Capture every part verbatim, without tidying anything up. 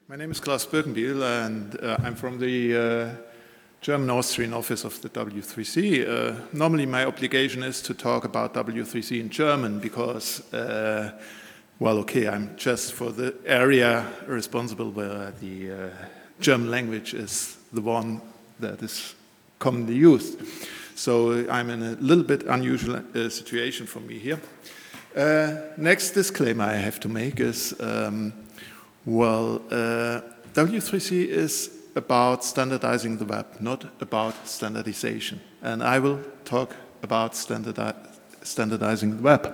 My name is Klaus Birkenbiel, and uh, I'm from the uh, German-Austrian office of the W three C. Uh, normally my obligation is to talk about W three C in German because, uh, well, okay, I'm just for the area responsible where the uh, German language is the one that is commonly used. So I'm in a little bit unusual uh, situation for me here. Uh, next disclaimer I have to make is, um, well, uh, W three C is about standardizing the web, not about standardization. And I will talk about standardi standardizing the web.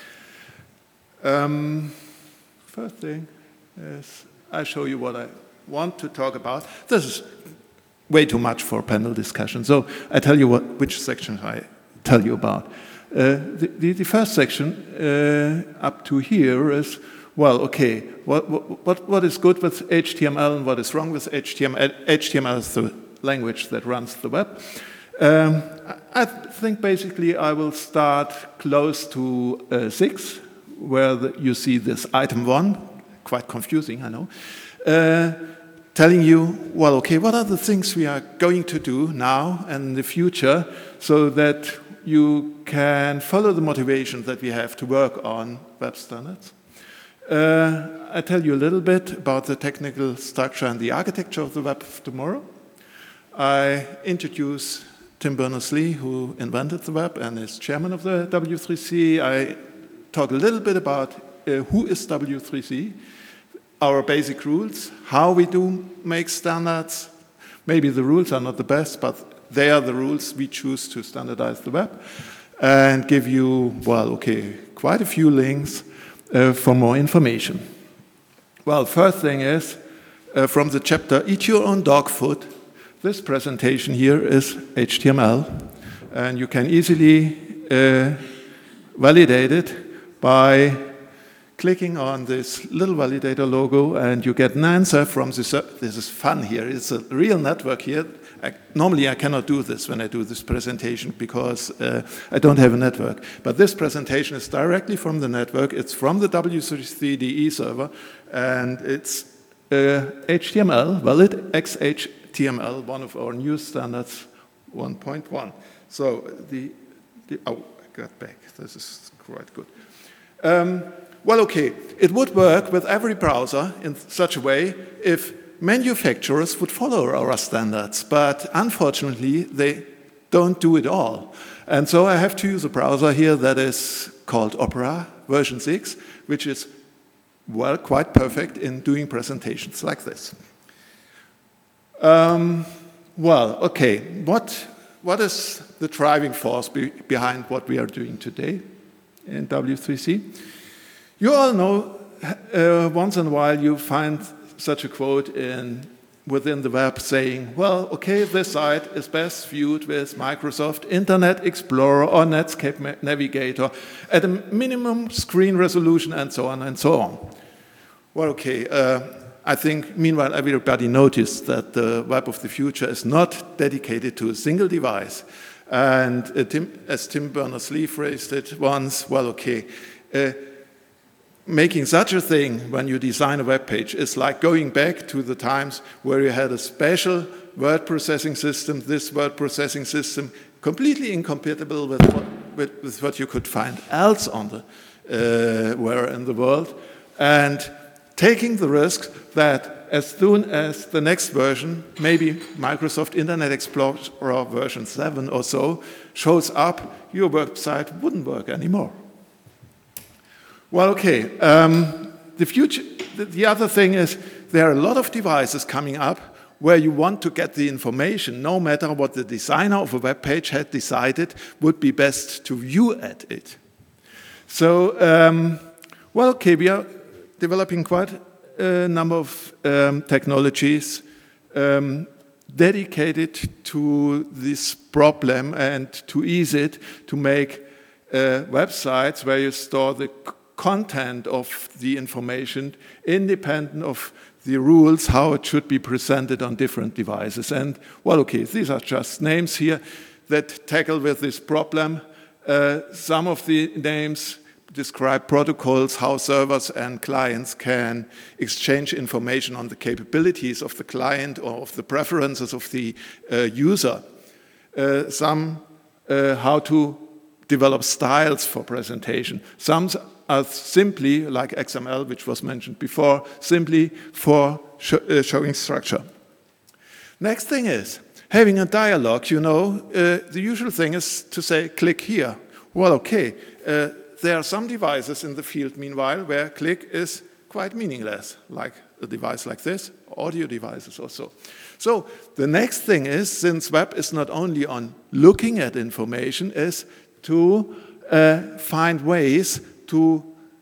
Um, first thing is I show you what I want to talk about. This is way too much for panel discussion, so I tell you what, which section I tell you about. Uh, the, the, the first section uh, up to here is, well, okay, what, what, what is good with H T M L and what is wrong with H T M L? H T M L is the language that runs the web. Um, I think basically I will start close to uh, six, where the, you see this item one, quite confusing, I know, uh, telling you, well, okay, what are the things we are going to do now and in the future so that you can follow the motivation that we have to work on web standards. Uh, I tell you a little bit about the technical structure and the architecture of the web of tomorrow. I introduce Tim Berners-Lee, who invented the web and is chairman of the W three C. I talk a little bit about uh, who is W three C, our basic rules, how we do make standards. Maybe the rules are not the best, but they are the rules we choose to standardize the web, and give you, well, okay, quite a few links Uh, for more information. Well, first thing is, uh, from the chapter Eat Your Own Dog Food, this presentation here is H T M L, and you can easily uh, validate it by clicking on this little validator logo, and you get an answer from this. Uh, this is fun here. It's a real network here. I, normally I cannot do this when I do this presentation because uh, I don't have a network. But this presentation is directly from the network. It's from the W three C D E server, and it's uh, H T M L, valid X H T M L, one of our new standards, one point one. So the, the oh, I got back. This is quite good. Um, well, okay, it would work with every browser in such a way if manufacturers would follow our standards, but unfortunately, they don't do it all. And so I have to use a browser here that is called Opera version six, which is, well, quite perfect in doing presentations like this. Um, well, okay, what, what is the driving force be behind what we are doing today in W three C? You all know, uh, once in a while you find such a quote in, within the web saying, well, okay, this site is best viewed with Microsoft Internet Explorer or Netscape Navigator at a minimum screen resolution and so on and so on. Well, okay, uh, I think meanwhile everybody noticed that the web of the future is not dedicated to a single device. And uh, Tim, as Tim Berners-Lee phrased it once, well, okay, uh, making such a thing when you design a web page is like going back to the times where you had a special word processing system, this word processing system, completely incompatible with what, with, with what you could find else on the, uh, where in the world, and taking the risk that as soon as the next version, maybe Microsoft Internet Explorer version seven or so, shows up, your website wouldn't work anymore. Well, okay, um, the future, the, the other thing is there are a lot of devices coming up where you want to get the information, no matter what the designer of a web page had decided would be best to view at it. So, um, well, okay, we are developing quite a number of um, technologies um, dedicated to this problem and to ease it, to make uh, websites where you store the content of the information independent of the rules, how it should be presented on different devices. And, well, okay, these are just names here that tackle with this problem. Uh, some of the names describe protocols, how servers and clients can exchange information on the capabilities of the client or of the preferences of the uh, user. Uh, some uh, how to develop styles for presentation. Some are simply, like X M L, which was mentioned before, simply for sh uh, showing structure. Next thing is, having a dialogue, you know, uh, the usual thing is to say, click here. Well, okay, uh, there are some devices in the field, meanwhile, where click is quite meaningless, like a device like this, audio devices or so. So the next thing is, since web is not only on looking at information, is to uh, find ways to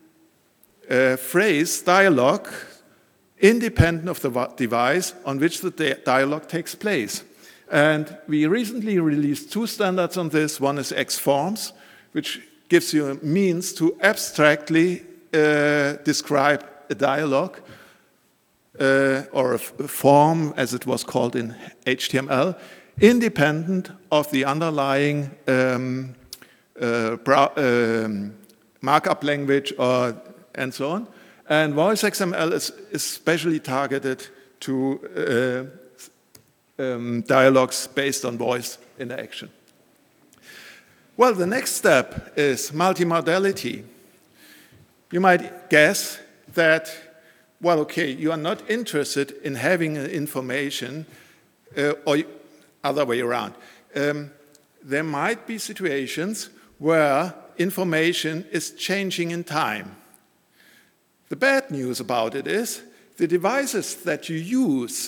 uh, phrase dialogue independent of the device on which the dialogue takes place. And we recently released two standards on this. One is X Forms, which gives you a means to abstractly uh, describe a dialogue uh, or a, a form, as it was called in H T M L, independent of the underlying um, uh, um, markup language or and so on. And Voice X M L is especially targeted to uh, um, dialogues based on voice interaction. Well, the next step is multimodality. You might guess that, well, okay, you are not interested in having information uh, or other way around. Um, there might be situations where information is changing in time. The bad news about it is the devices that you use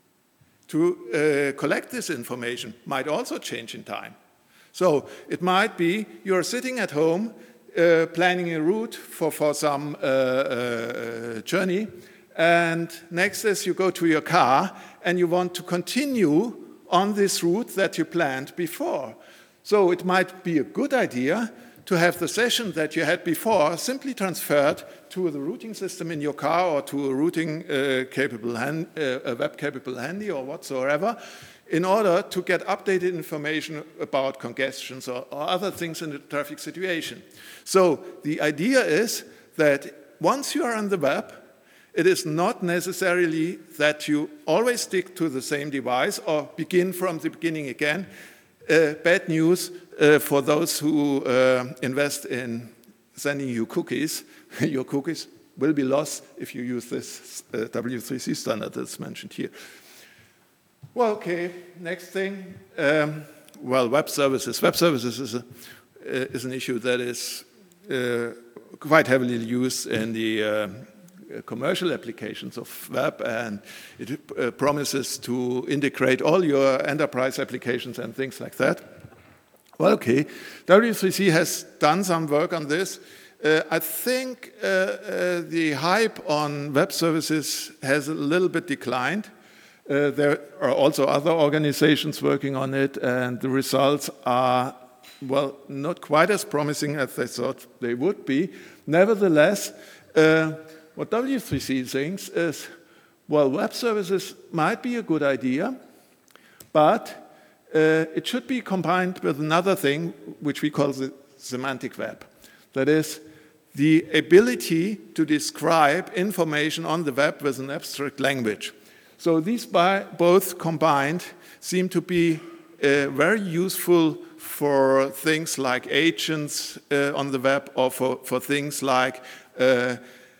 to uh, collect this information might also change in time. So it might be you're sitting at home uh, planning a route for, for some uh, uh, journey, and next is you go to your car and you want to continue on this route that you planned before. So it might be a good idea to have the session that you had before simply transferred to the routing system in your car or to a routing uh, capable hand, uh, a web capable handy or whatsoever, in order to get updated information about congestions or, or other things in the traffic situation. So the idea is that once you are on the web, it is not necessarily that you always stick to the same device or begin from the beginning again. Uh, bad news uh, for those who uh, invest in sending you cookies. Your cookies will be lost if you use this uh, W three C standard that's mentioned here. Well, okay, next thing. Um, well, web services. Web services is, a, uh, is an issue that is uh, quite heavily used in the uh, commercial applications of web, and it uh, promises to integrate all your enterprise applications and things like that. Well, okay, W three C has done some work on this. Uh, I think uh, uh, the hype on web services has a little bit declined. Uh, there are also other organizations working on it, and the results are, well, not quite as promising as they thought they would be. Nevertheless, uh, what W three C thinks is, well, web services might be a good idea, but uh, it should be combined with another thing, which we call the semantic web. That is, the ability to describe information on the web with an abstract language. So these by, both combined seem to be uh, very useful for things like agents uh, on the web, or for, for things like uh,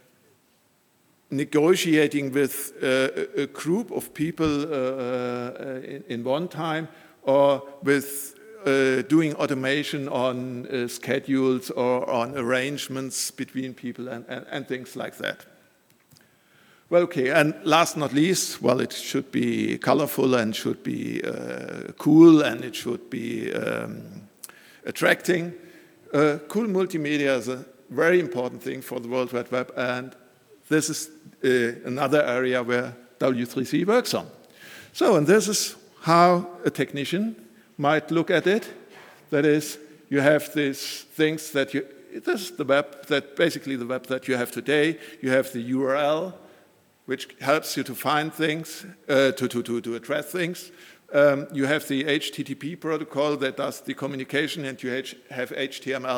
negotiating with uh, a group of people uh, uh, in, in one time, or with uh, doing automation on uh, schedules or on arrangements between people and, and, and things like that. Well, okay, and last not least, well, it should be colorful and should be uh, cool, and it should be um, attracting. Uh, cool multimedia is a very important thing for the World Wide Web, and this is uh, another area where W three C works on. So, and this is how a technician might look at it. That is, you have these things that you, this is the web, that basically the web that you have today. You have the U R L, which helps you to find things, uh, to, to, to, to address things. Um, you have the H T T P protocol that does the communication, and you have H T M L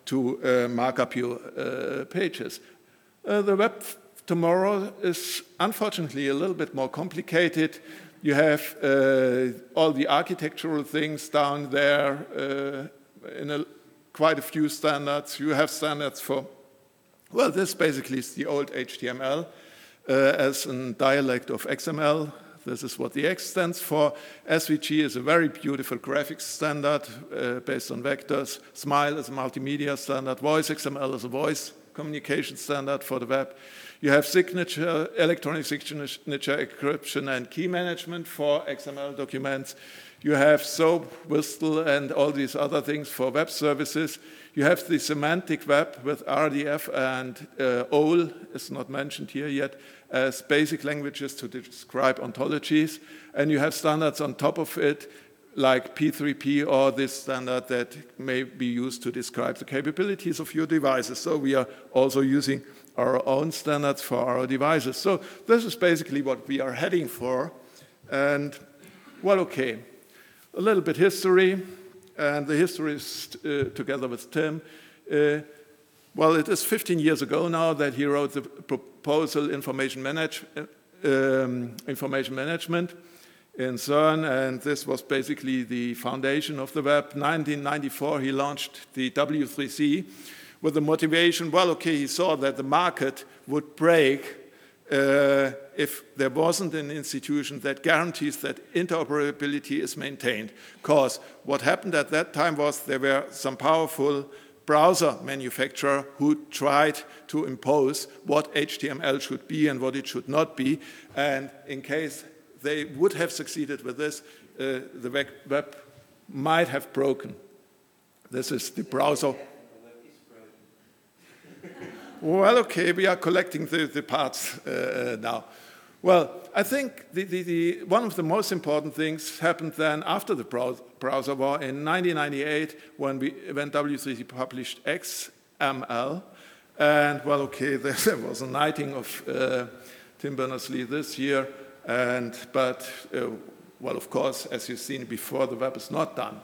to uh, mark up your uh, pages. Uh, the web tomorrow is unfortunately a little bit more complicated. You have uh, all the architectural things down there uh, in a, quite a few standards. You have standards for, well, this basically is the old H T M L uh, as a dialect of X M L. This is what the X stands for. S V G is a very beautiful graphics standard uh, based on vectors. Smile is a multimedia standard. Voice X M L is a voice communication standard for the web. You have signature, electronic signature encryption and key management for X M L documents. You have SOAP, WSDL, and all these other things for web services. You have the semantic web with R D F and uh, O L, is not mentioned here yet, as basic languages to describe ontologies. And you have standards on top of it, like P three P or this standard that may be used to describe the capabilities of your devices. So we are also using our own standards for our devices. So this is basically what we are heading for. And, well, okay, a little bit history. And the history is uh, together with Tim. Uh, well, it is fifteen years ago now that he wrote the proposal information, manage, um, information management in CERN, and this was basically the foundation of the web. nineteen ninety-four, he launched the W three C with the motivation, well, okay, he saw that the market would break uh, if there wasn't an institution that guarantees that interoperability is maintained. Because what happened at that time was there were some powerful browser manufacturer who tried to impose what H T M L should be and what it should not be. And in case they would have succeeded with this, uh, the web, web might have broken. This is the browser. Well, okay, we are collecting the, the parts uh, now. Well, I think the, the, the, one of the most important things happened then after the browser war in nineteen ninety-eight when, we, when W three C published X M L. And, well, okay, there was a knighting of uh, Tim Berners-Lee this year. And, but, uh, well, of course, as you've seen before, the web is not done.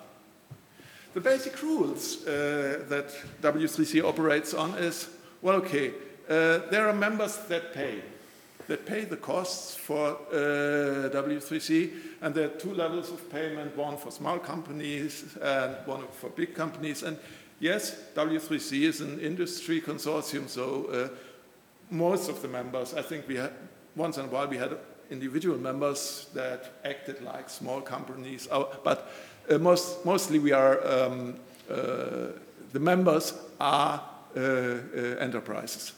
The basic rules uh, that W three C operates on is, well, okay, uh, there are members that pay. That pay the costs for uh, W three C, and there are two levels of payment, one for small companies and one for big companies. And yes, W three C is an industry consortium, so uh, most of the members, I think we had, once in a while we had individual members that acted like small companies, but uh, most, mostly we are, um, uh, the members are uh, uh, enterprises.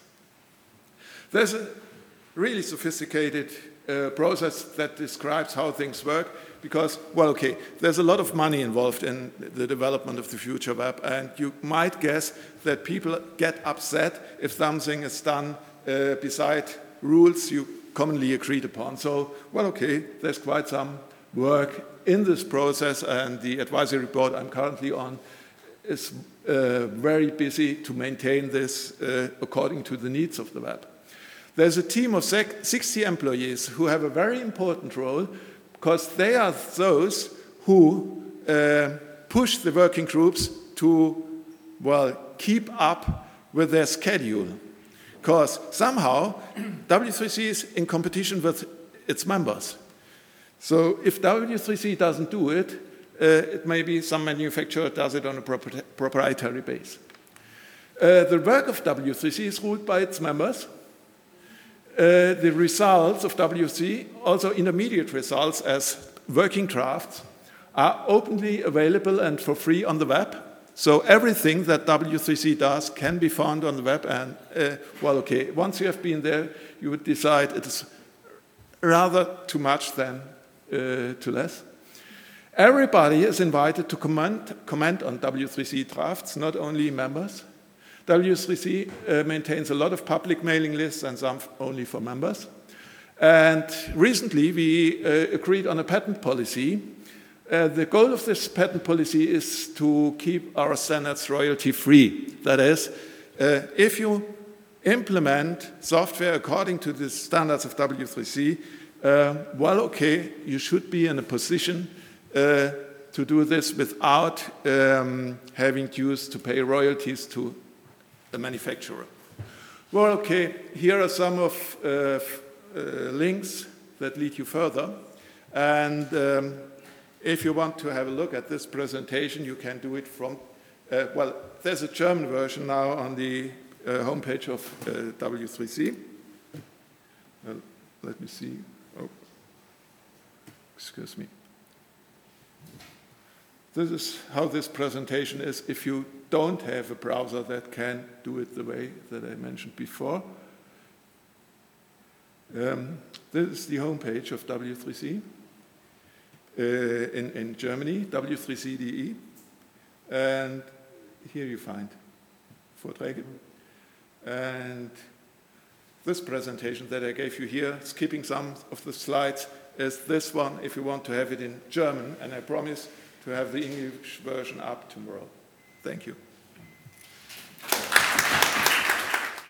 There's a really sophisticated uh, process that describes how things work because, well, okay, there's a lot of money involved in the development of the future web, and you might guess that people get upset if something is done uh, beside rules you commonly agreed upon. So, well, okay, there's quite some work in this process, and the advisory board I'm currently on is uh, very busy to maintain this uh, according to the needs of the web. There's a team of sixty employees who have a very important role because they are those who uh, push the working groups to, well, keep up with their schedule. Because somehow W three C is in competition with its members. So if W three C doesn't do it, uh, it may be some manufacturer does it on a propri proprietary base. Uh, the work of W three C is ruled by its members. Uh, the results of W three C, also intermediate results as working drafts, are openly available and for free on the web. So everything that W three C does can be found on the web. And, uh, well, okay, once you have been there, you would decide it is rather too much than uh, too less. Everybody is invited to comment, comment on W three C drafts, not only members. W three C uh, maintains a lot of public mailing lists and some only for members. And recently we uh, agreed on a patent policy. Uh, the goal of this patent policy is to keep our standards royalty-free. That is, uh, if you implement software according to the standards of W three C, uh, well, okay, you should be in a position uh, to do this without um, having dues to pay royalties to the manufacturer. Well, okay, here are some of uh, uh, links that lead you further. And um, if you want to have a look at this presentation, you can do it from, uh, well, there's a German version now on the uh, homepage of uh, W three C. Uh, let me see. Oh, excuse me. This is how this presentation is if you don't have a browser that can do it the way that I mentioned before. Um, this is the homepage of W three C uh, in, in Germany, W three C D E. And here you find Vorträge. And this presentation that I gave you here, skipping some of the slides, is this one if you want to have it in German. And I promise to have the English version up tomorrow. Thank you.